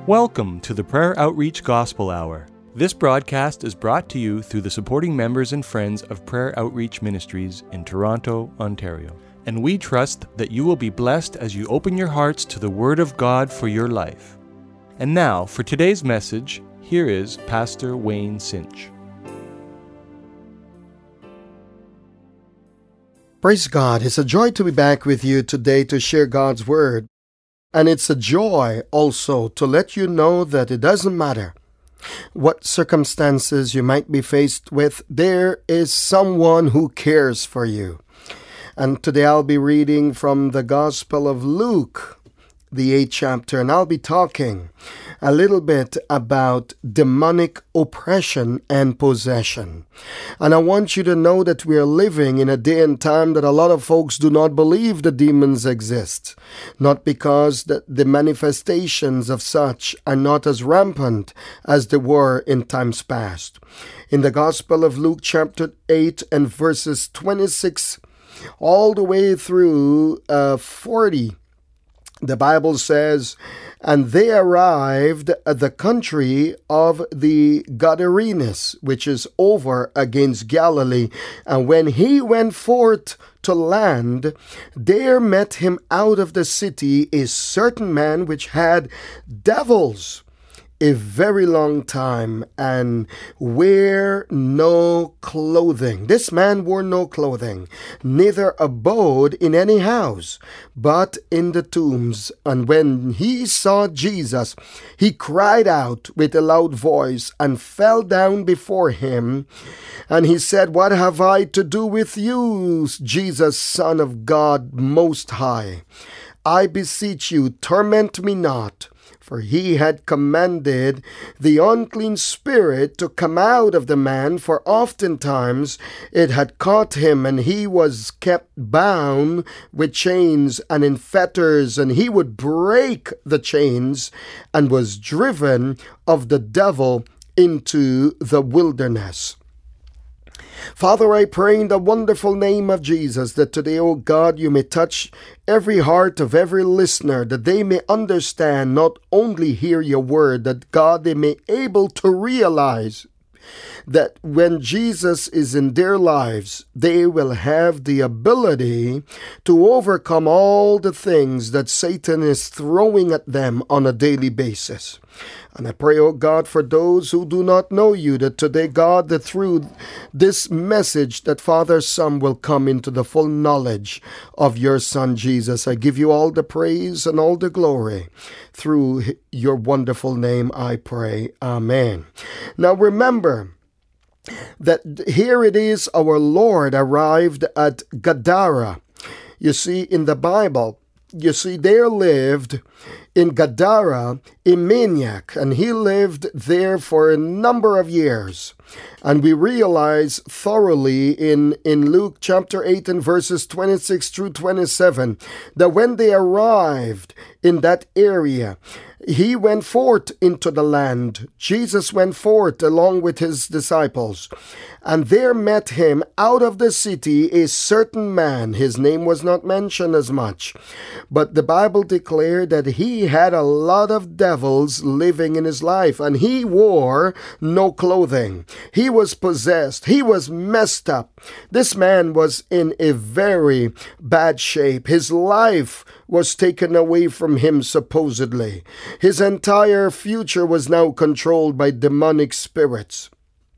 Welcome to the Prayer Outreach Gospel Hour. This broadcast is brought to you through the supporting members and friends of Prayer Outreach Ministries in Toronto, Ontario. And we trust that you will be blessed as you open your hearts to the Word of God for your life. And now, for today's message, here is Pastor Wayne Cinch. Praise God. It's a joy to be back with you today to share God's Word. And it's a joy also to let you know that it doesn't matter what circumstances you might be faced with, there is someone who cares for you. And today I'll be reading from the Gospel of Luke, the 8th chapter, and I'll be talking a little bit about demonic oppression and possession. And I want you to know that we are living in a day and time that a lot of folks do not believe the demons exist. Not because the manifestations of such are not as rampant as they were in times past. In the Gospel of Luke chapter 8 and verses 26 all the way through 40, the Bible says, "And they arrived at the country of the Gadarenes, which is over against Galilee. And when he went forth to land, there met him out of the city a certain man which had devils a very long time, and wear no clothing." This man wore no clothing, neither abode in any house, but in the tombs. And when he saw Jesus, he cried out with a loud voice, and fell down before him. And he said, "What have I to do with you, Jesus, Son of God Most High? I beseech you, torment me not." For he had commanded the unclean spirit to come out of the man, for oftentimes it had caught him, and he was kept bound with chains and in fetters, and he would break the chains, and was driven of the devil into the wilderness. Father, I pray in the wonderful name of Jesus that today, O God, you may touch every heart of every listener, that they may understand, not only hear your word, that God, they may able to realize that when Jesus is in their lives, they will have the ability to overcome all the things that Satan is throwing at them on a daily basis. And I pray, oh God, for those who do not know you, that today, God, that through this message, that Father, Son will come into the full knowledge of your Son, Jesus. I give you all the praise and all the glory. Through your wonderful name, I pray. Amen. Now remember that here it is, our Lord arrived at Gadara. You see, in the Bible, there lived in Gadara a maniac, and he lived there for a number of years. And we realize thoroughly in Luke chapter 8 and verses 26 through 27 that when they arrived in that area, he went forth into the land. Jesus went forth along with his disciples. And there met him out of the city a certain man. His name was not mentioned as much. But the Bible declared that he had a lot of devils living in his life. And he wore no clothing. He was possessed. He was messed up. This man was in a very bad shape. His life was taken away from him, supposedly. His entire future was now controlled by demonic spirits.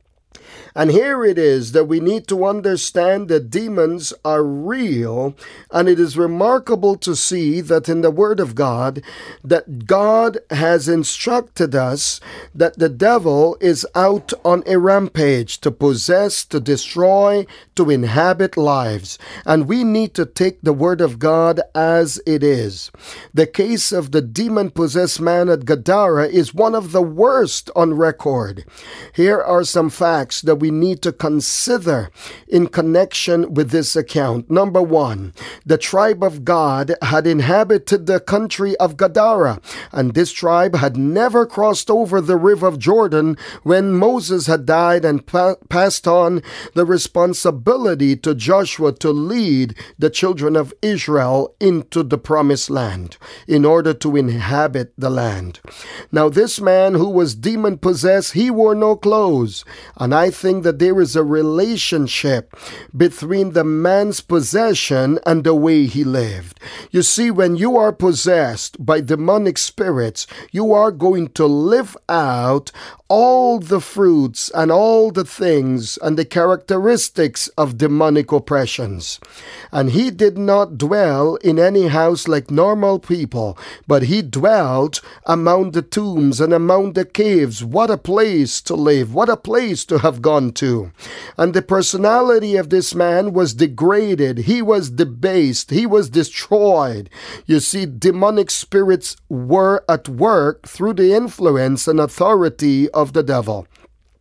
And here it is that we need to understand that demons are real, and it is remarkable to see that in the Word of God, that God has instructed us that the devil is out on a rampage to possess, to destroy, to inhabit lives. And we need to take the Word of God as it is. The case of the demon-possessed man at Gadara is one of the worst on record. Here are some facts that that we need to consider in connection with this account. Number one, the tribe of Gad had inhabited the country of Gadara, and this tribe had never crossed over the river of Jordan when Moses had died and passed on the responsibility to Joshua to lead the children of Israel into the promised land in order to inhabit the land. Now this man who was demon-possessed, he wore no clothes, and I think that there is a relationship between the man's possession and the way he lived. You see, when you are possessed by demonic spirits, you are going to live out all the fruits and all the things and the characteristics of demonic oppressions. And he did not dwell in any house like normal people, but he dwelt among the tombs and among the caves. What a place to live! What a place to have gone to! And the personality of this man was degraded. He was debased. He was destroyed. You see, demonic spirits were at work through the influence and authority of the devil.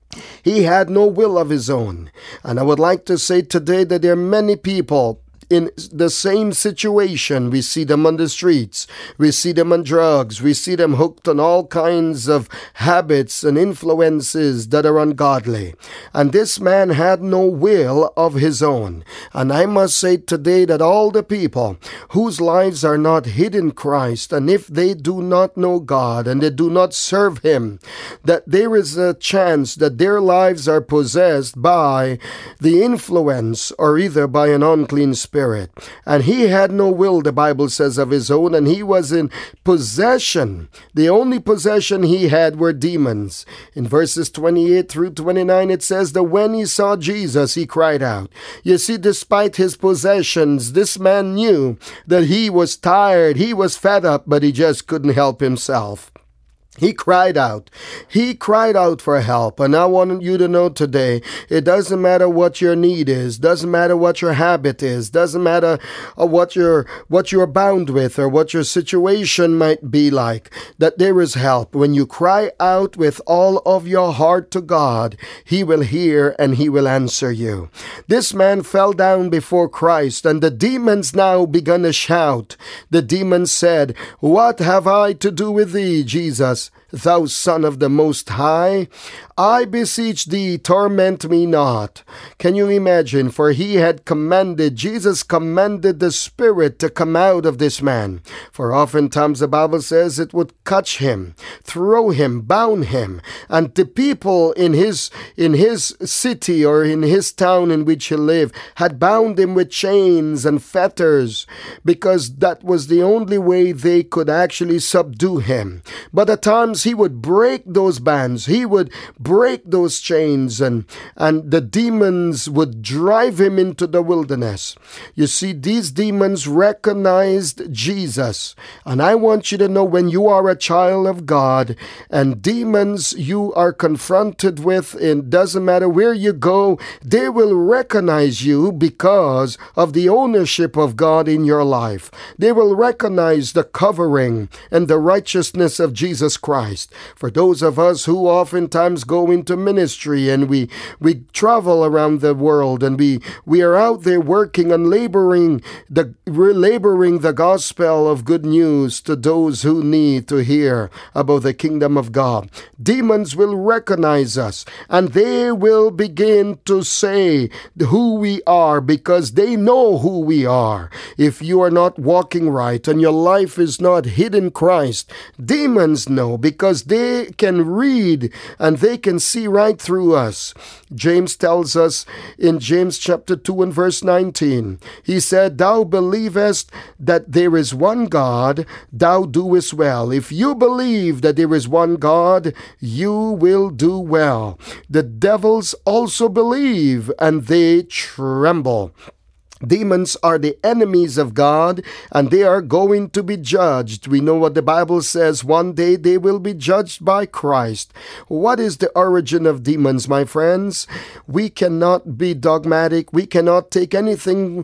He had no will of his own. And I would like to say today that there are many people in the same situation. We see them on the streets. We see them on drugs. We see them hooked on all kinds of habits and influences that are ungodly. And this man had no will of his own. And I must say today that all the people whose lives are not hid in Christ, and if they do not know God and they do not serve Him, that there is a chance that their lives are possessed by the influence or either by an unclean spirit. And he had no will, the Bible says, of his own, and he was in possession. The only possession he had were demons. In verses 28 through 29, it says that when he saw Jesus, he cried out. You see, despite his possessions, this man knew that he was tired, he was fed up, but he just couldn't help himself. He cried out. He cried out for help. And I want you to know today, it doesn't matter what your need is, doesn't matter what your habit is, doesn't matter what you're bound with or what your situation might be like, that there is help. When you cry out with all of your heart to God, He will hear and He will answer you. This man fell down before Christ, and the demons now began to shout. The demons said, "What have I to do with thee, Jesus, thou Son of the Most High? I beseech thee, torment me not." Can you imagine? For he had Jesus commanded the spirit to come out of this man. For oftentimes the Bible says it would catch him, throw him, bound him. And the people in his city or in his town in which he lived had bound him with chains and fetters, because that was the only way they could actually subdue him. But at times he would break those bands. He would break those chains, and the demons would drive him into the wilderness. You see, these demons recognized Jesus. And I want you to know, when you are a child of God and demons you are confronted with, it doesn't matter where you go, they will recognize you because of the ownership of God in your life. They will recognize the covering and the righteousness of Jesus Christ. For those of us who oftentimes go into ministry and we travel around the world and we are out there working and laboring the gospel of good news to those who need to hear about the kingdom of God, demons will recognize us and they will begin to say who we are, because they know who we are. If you are not walking right and your life is not hid in Christ, demons know, because they can read and they can see right through us. James tells us in James chapter 2 and verse 19, he said, "Thou believest that there is one God, thou doest well." If you believe that there is one God, you will do well. The devils also believe and they tremble. Demons are the enemies of God, and they are going to be judged. We know what the Bible says. One day they will be judged by Christ. What is the origin of demons, my friends? We cannot be dogmatic. We cannot take anything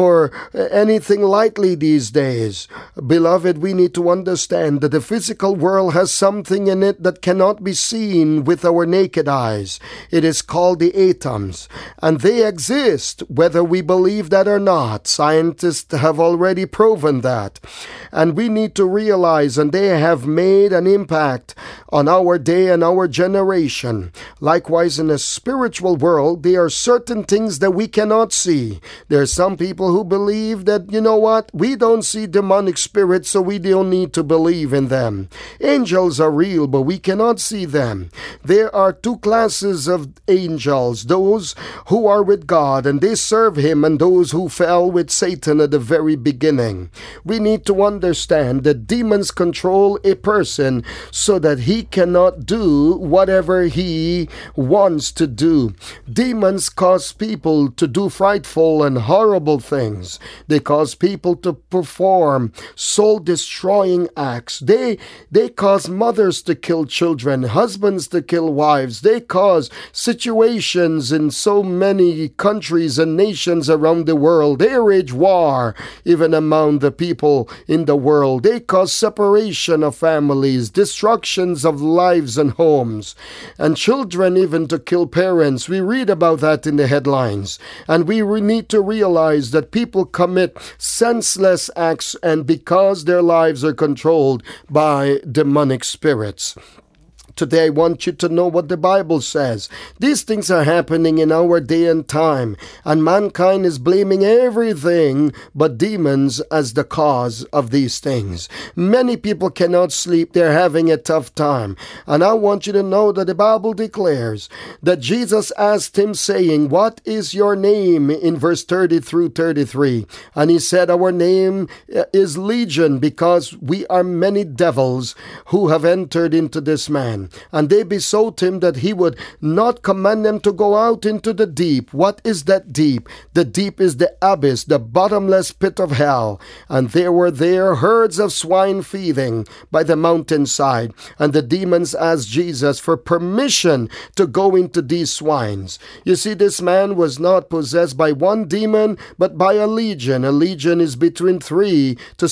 lightly these days. Beloved, we need to understand that the physical world has something in it that cannot be seen with our naked eyes. It is called the atoms, and they exist whether we believe that or not. Scientists have already proven that. And we need to realize, and they have made an impact on our day and our generation. Likewise, in the spiritual world, there are certain things that we cannot see. There are some people who believe that, you know what, we don't see demonic spirits, so we don't need to believe in them. Angels are real, but we cannot see them. There are two classes of angels, those who are with God and they serve Him, and those who fell with Satan at the very beginning. We need to understand that demons control a person so that he cannot do whatever he wants to do. Demons cause people to do frightful and horrible things. They cause people to perform soul-destroying acts. They cause mothers to kill children, husbands to kill wives. They cause situations in so many countries and nations around the world. They wage war even among the people in the world. They cause separation of families, destructions of lives and homes, and children even to kill parents. We read about that in the headlines. And we need to realize that people commit senseless acts, and because their lives are controlled by demonic spirits. Today I want you to know what the Bible says. These things are happening in our day and time, and mankind is blaming everything but demons as the cause of these things. Many people cannot sleep. They're having a tough time. And I want you to know that the Bible declares that Jesus asked him, saying, "What is your name?" in verse 30 through 33. And he said, "Our name is Legion, because we are many devils who have entered into this man." And they besought him that he would not command them to go out into the deep. What is that deep? The deep is the abyss, the bottomless pit of hell. And there were herds of swine feeding by the mountainside. And the demons asked Jesus for permission to go into these swines. You see, this man was not possessed by one demon, but by a legion. A legion is between 3,000 to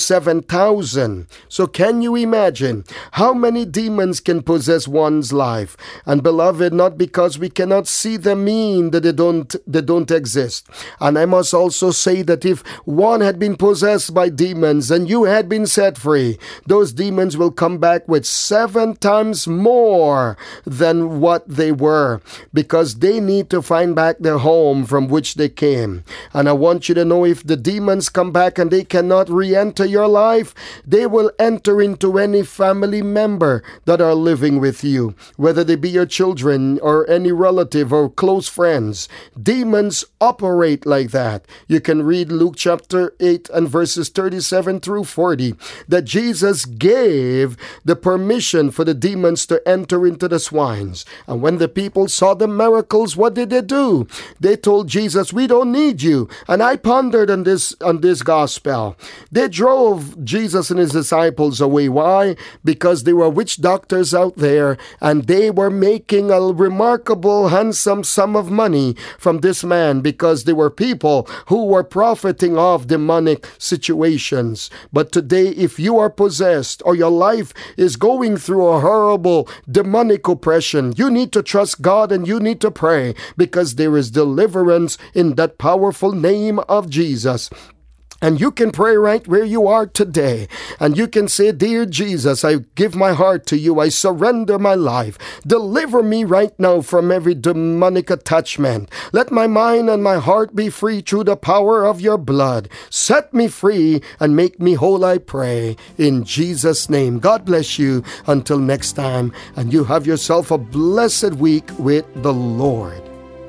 7,000. So can you imagine how many demons can possess one's life? And beloved, not because we cannot see them mean that they don't exist. And I must also say that if one had been possessed by demons and you had been set free, those demons will come back with 7 times more than what they were, because they need to find back their home from which they came. And I want you to know, if the demons come back and they cannot re-enter your life, they will enter into any family member that are living with you, whether they be your children or any relative or close friends. Demons operate like that. You can read Luke chapter 8 and verses 37 through 40, that Jesus gave the permission for the demons to enter into the swines. And when the people saw the miracles, what did they do? They told Jesus, "We don't need you." And I pondered on this gospel. They drove Jesus and his disciples away. Why? Because there were witch doctors out there, and they were making a remarkable, handsome sum of money from this man, because there were people who were profiting off demonic situations. But today, if you are possessed or your life is going through a horrible demonic oppression, you need to trust God and you need to pray, because there is deliverance in that powerful name of Jesus. And you can pray right where you are today. And you can say, "Dear Jesus, I give my heart to you. I surrender my life. Deliver me right now from every demonic attachment. Let my mind and my heart be free through the power of your blood. Set me free and make me whole, I pray. In Jesus' name." God bless you until next time. And you have yourself a blessed week with the Lord.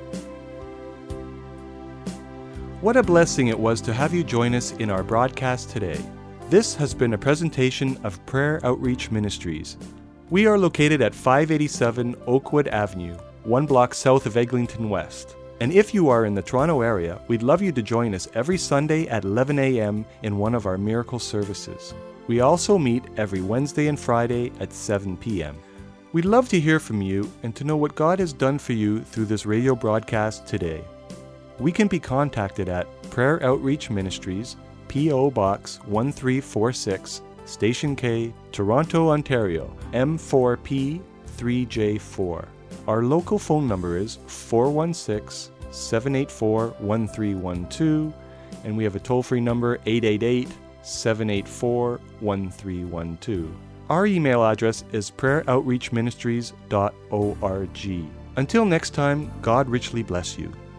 What a blessing it was to have you join us in our broadcast today. This has been a presentation of Prayer Outreach Ministries. We are located at 587 Oakwood Avenue, 1 block south of Eglinton West. And if you are in the Toronto area, we'd love you to join us every Sunday at 11 a.m. in one of our miracle services. We also meet every Wednesday and Friday at 7 p.m. We'd love to hear from you and to know what God has done for you through this radio broadcast today. We can be contacted at Prayer Outreach Ministries, P.O. Box 1346, Station K, Toronto, Ontario, M4P 3J4. Our local phone number is 416-784-1312, and we have a toll-free number 888-784-1312. Our email address is prayeroutreachministries.org. Until next time, God richly bless you.